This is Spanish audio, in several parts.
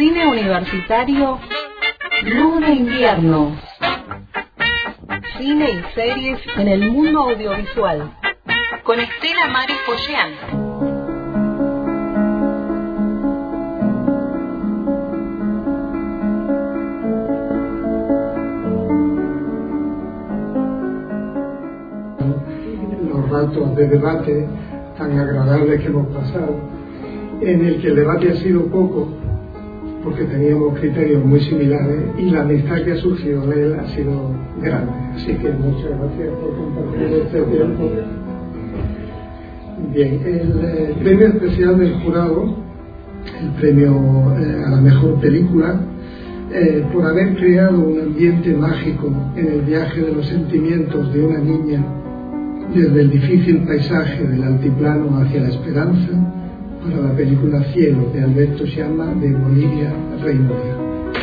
Cine universitario Luz de Invierno. Cine y series en el mundo audiovisual. Con Estela Maris Pollán. Ratos de debate tan agradables que hemos pasado, en el que el debate ha sido poco porque teníamos criterios muy similares y la amistad que ha surgido de él ha sido grande, así que muchas gracias por compartir este tiempo. Bien, el premio especial del jurado, el premio a la mejor película, por haber creado un ambiente mágico en el viaje de los sentimientos de una niña desde el difícil paisaje del altiplano hacia la esperanza, para la película Cielo de Alberto Sciamma de Bolivia, Reino Unido.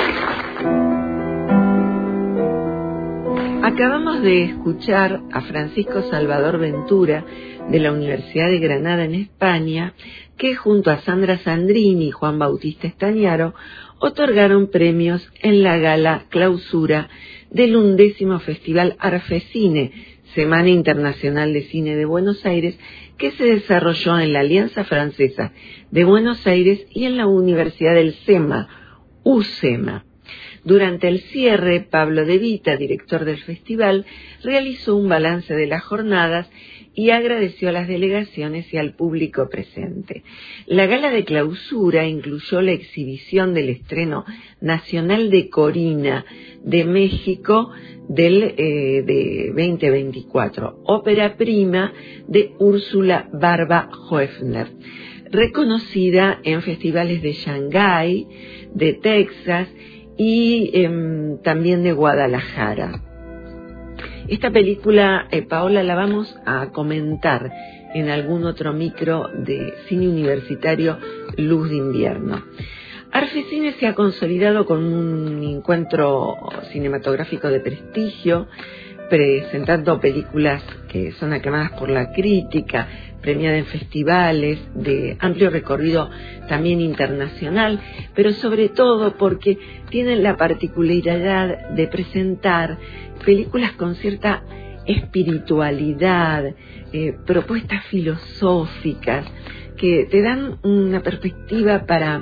Acabamos de escuchar a Francisco Salvador Ventura de la Universidad de Granada en España, que junto a Sandra Sandrini y Juan Bautista Estañaro otorgaron premios en la gala clausura del 11º Festival Arfecine, Semana Internacional de Cine de Buenos Aires, que se desarrolló en la Alianza Francesa de Buenos Aires y en la Universidad del SEMA, UCEMA. Durante el cierre, Pablo De Vita, director del festival, realizó un balance de las jornadas y agradeció a las delegaciones y al público presente. La gala de clausura incluyó la exhibición del estreno nacional de Corina de México de 2024, ópera prima de Úrsula Barba Hoefner, reconocida en festivales de Shanghái, de Texas y también de Guadalajara. Esta película, Paola, la vamos a comentar en algún otro micro de cine universitario Luz de Invierno. Arfecine se ha consolidado con un encuentro cinematográfico de prestigio, presentando películas que son aclamadas por la crítica, premiadas en festivales de amplio recorrido también internacional, pero sobre todo porque tienen la particularidad de presentar películas con cierta espiritualidad, propuestas filosóficas que te dan una perspectiva para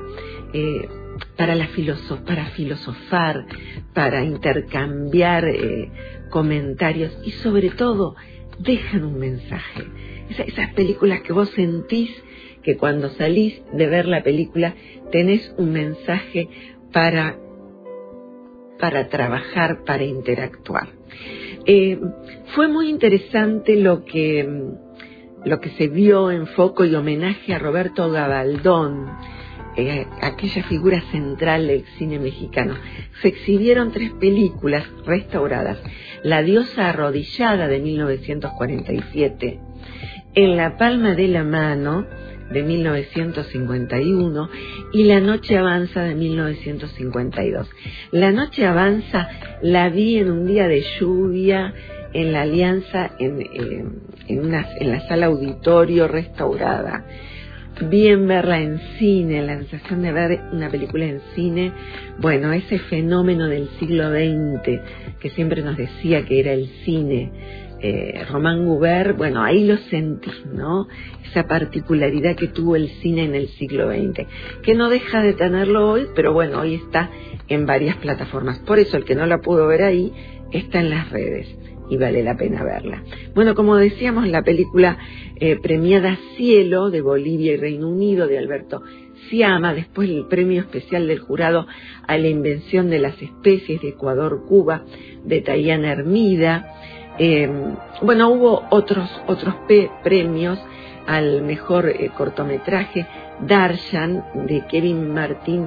filosofar, para intercambiar comentarios y sobre todo dejan un mensaje. Esas películas que vos sentís que cuando salís de ver la película tenés un mensaje para trabajar, para interactuar. Fue muy interesante lo que se vio en foco y homenaje a Roberto Gabaldón, aquella figura central del cine mexicano. Se exhibieron 3 películas restauradas: La diosa arrodillada de 1947, En la palma de la mano de 1951 y La noche avanza de 1952. La noche avanza la vi en un día de lluvia en la Alianza, en la sala auditorio restaurada. Bien verla en cine, la sensación de ver una película en cine, bueno, ese fenómeno del siglo XX que siempre nos decía que era el cine, Román Gubert, bueno, ahí lo sentí, ¿no? Esa particularidad que tuvo el cine en el siglo XX, que no deja de tenerlo hoy, pero bueno, hoy está en varias plataformas. Por eso el que no la pudo ver ahí está en las redes y vale la pena verla. Bueno, como decíamos, la película premiada Cielo de Bolivia y Reino Unido de Alberto Sciamma, después el premio especial del jurado a la invención de las especies de Ecuador-Cuba de Tayana Hermida. Bueno, hubo otros premios al mejor cortometraje, Darshan de Kevin Martín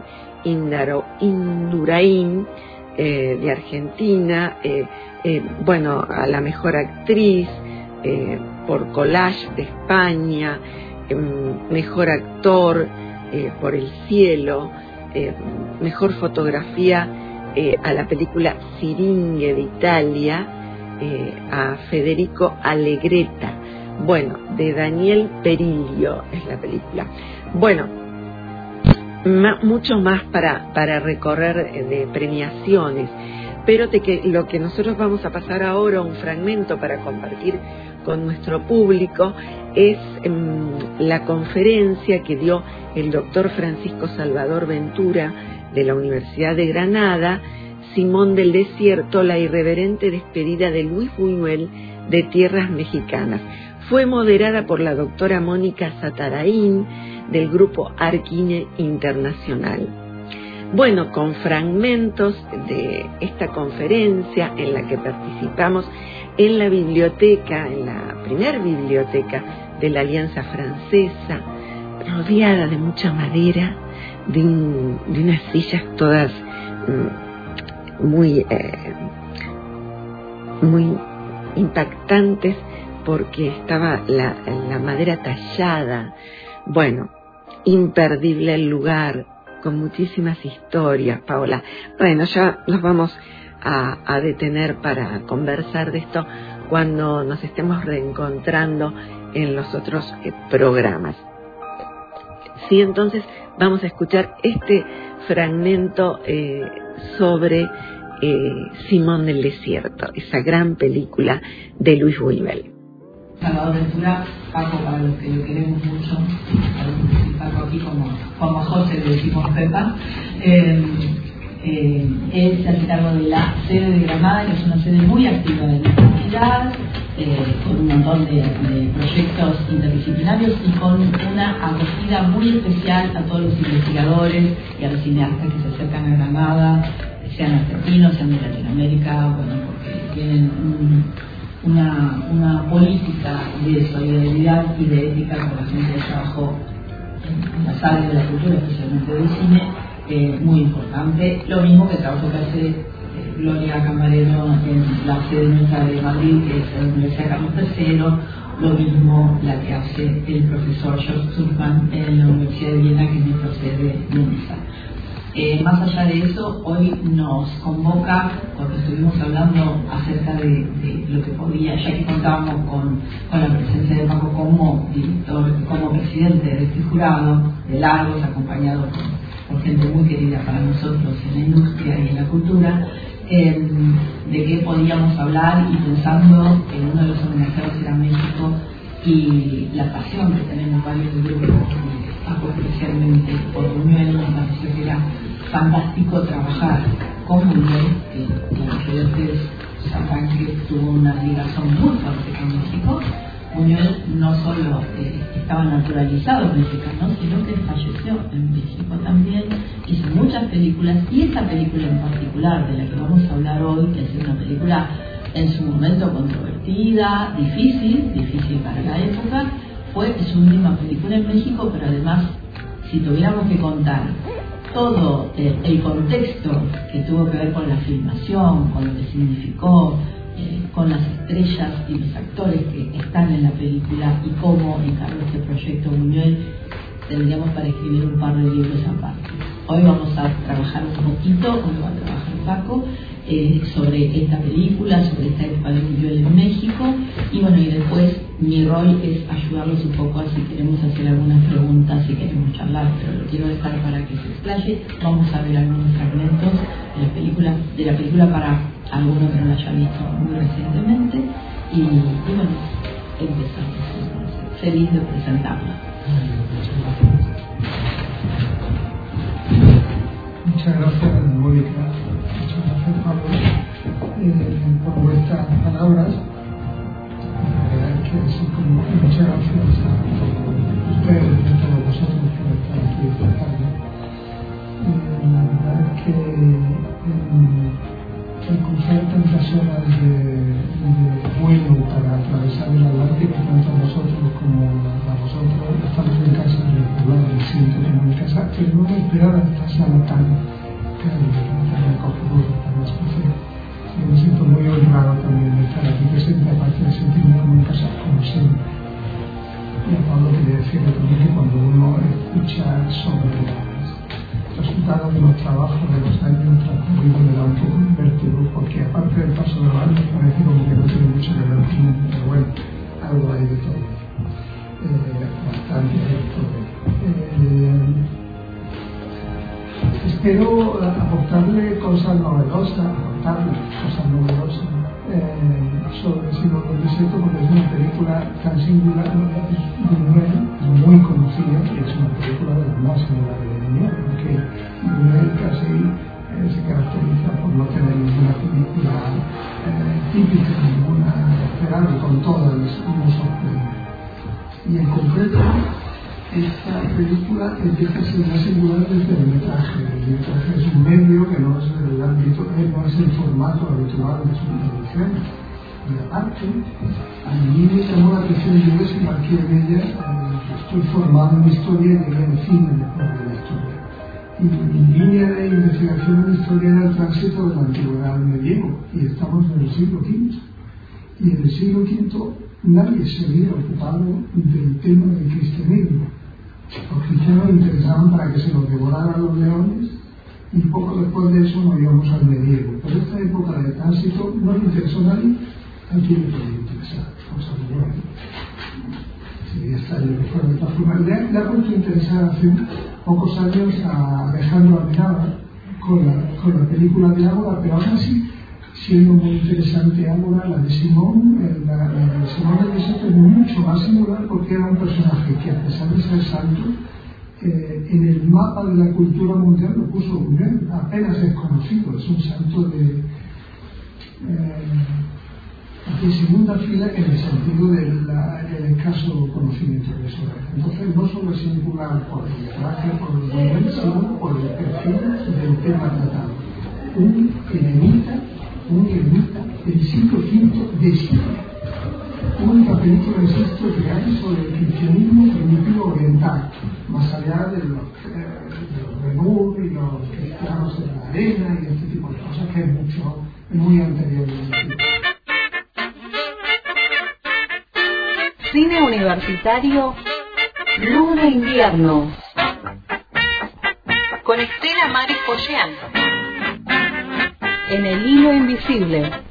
Indurain de Argentina, bueno, a la mejor actriz por Collage de España, mejor actor por El cielo, mejor fotografía a la película Siringhe de Italia, a Federico Allegretta, bueno, de Daniel Perillo es la película. Bueno, mucho más para recorrer de premiaciones, pero lo que nosotros vamos a pasar ahora, un fragmento para compartir con nuestro público, es la conferencia que dio el doctor Francisco Salvador Ventura de la Universidad de Granada, Simón del Desierto, la irreverente despedida de Luis Buñuel de tierras mexicanas. Fue moderada por la doctora Mónica Zatarain del grupo Arquine Internacional. Bueno, con fragmentos de esta conferencia en la que participamos en la biblioteca, en la primer biblioteca de la Alianza Francesa, rodeada de mucha madera, de unas sillas todas muy impactantes porque estaba la madera tallada. Bueno, imperdible el lugar, con muchísimas historias, Paola. Bueno, ya nos vamos a detener para conversar de esto cuando nos estemos reencontrando en los otros programas. Sí, entonces vamos a escuchar este fragmento sobre Simón del Desierto, esa gran película de Luis Buñuel. Salvador Ventura, Paco, para los que lo queremos mucho, Paco aquí como José le decimos Pepa, él se hace cargo de la sede de Granada, que es una sede muy activa de la universidad, con un montón de proyectos interdisciplinarios y con una acogida muy especial a todos los investigadores y a los cineastas que se acercan a Granada, sean argentinos, sean de Latinoamérica, bueno, porque tienen una política de solidaridad y de ética con la gente que trabajó en las áreas de la cultura, especialmente del cine, muy importante. Lo mismo que trabajo que hace Gloria Camarero en la sede nuestra de Madrid, que es la Universidad Carlos III, lo mismo la que hace el profesor George Zuckman en la Universidad de Viena, que es nuestra sede Lunesa. Más allá de eso, hoy nos convoca, porque estuvimos hablando acerca de lo que podía, ya que contábamos con la presencia de Paco como director, como presidente de este jurado, de largos, acompañado por gente muy querida para nosotros en la industria y en la cultura, de qué podíamos hablar, y pensando en uno de los homenajeados era México y la pasión que tenemos varios grupos, Paco especialmente por Buñuel, me pareció que era fantástico trabajar con Buñuel, que ustedes sabrán que tuvo una ligación muy fuerte con México. Buñuel no solo estaba naturalizado mexicano, sino que falleció en México también, hizo muchas películas, y esta película en particular de la que vamos a hablar hoy, que es una película en su momento controvertida, difícil para la época, fue su última película en México, pero además, si tuviéramos que contar todo el contexto que tuvo que ver con la filmación, con lo que significó, con las estrellas y los actores que están en la película y cómo encargó este proyecto Buñuel, tendríamos para escribir un par de libros aparte. Hoy vamos a trabajar un poquito, hoy va a trabajar Paco, sobre esta película, sobre esta época de Buñuel en México, y bueno, y después mi rol es ayudarlos un poco a si queremos hacer algunas preguntas, si queremos charlar, pero lo quiero dejar para que se explaye. Vamos a ver algunos fragmentos de la película para alguno que no la haya visto muy recientemente, y bueno, empezamos. Feliz de presentarla. Muchas gracias, Mónica. Muchas gracias, Pablo, por vuestras palabras. La verdad es que sí, muchas gracias a ustedes y a todos vosotros por estar aquí esta tarde. La verdad es que el cruzar tantas horas de vuelo para atravesar el Atlántico, tanto a nosotros como a vosotros, estamos en casa de Poblado, me siento como en casa, pero no me esperaba esta sala tan acogedora, tan especial. Me siento muy honrado también de estar aquí presente, aparte de sentirme como en casa, como siempre. Y a Pablo quería decirle también que cuando uno escucha sobre los resultados de los trabajos de los años transcurridos, me da un poco de vértigo, porque aparte del paso de los años parece como que no tiene mucho que ver con, pero bueno, algo hay de todo, bastante hay de todo. pero aportarle cosas novedosas sobre el siglo XVII, porque es una película tan singular. Buñuel es muy conocida y es una película de las más singulares de Buñuel, porque Buñuel casi se caracteriza por no tener ninguna película típica, ninguna esperable, con todas nos sorprende. Y en concreto, esta película empieza a ser más singular desde el metraje. El metraje es un medio que no es el ámbito, no es el formato habitual de sus producciones. Y aparte, a mí me llamó la atención, yo desembarqué en ella, estoy formado en historia y llegué al cine después de la historia. Y mi línea de investigación en historia era el tránsito de la antigüedad al medievo, y estamos en el siglo V. Y en el siglo V nadie se había ocupado del tema del cristianismo. Los cristianos interesaban para que se los devoraran los leones, y poco después de eso nos íbamos al medievo. Pero esta época de tránsito no le interesó a nadie. ¿A quién le puede interesar? Pues a Buñuel. Sí, está yo que fuera de esta forma. Le ha puesto a interesar hace pocos años a Alejandro Amenábar con la película de Ágora, pero aún así, siendo muy interesante Ágora, la de Simón, la de Simón de Giuseppe es mucho más singular, porque era un personaje que, a pesar de ser santo, en el mapa de la cultura mundial lo puso Buñuel, apenas es conocido, es un santo de segunda fila en el sentido del escaso conocimiento de eso. Entonces no solo es singular por el metraje, por el nivel, sino por el perfil del tema tratado. Un eremita del siglo V de Siria. Única película, insisto, que hay sobre el cristianismo primitivo oriental, más allá de los Ben-Hur y los cristianos en la arena y este tipo de cosas, que es muy anterior. Cine universitario, Luz de Invierno, con Estela Maris Pollán, en El Hilo Invisible.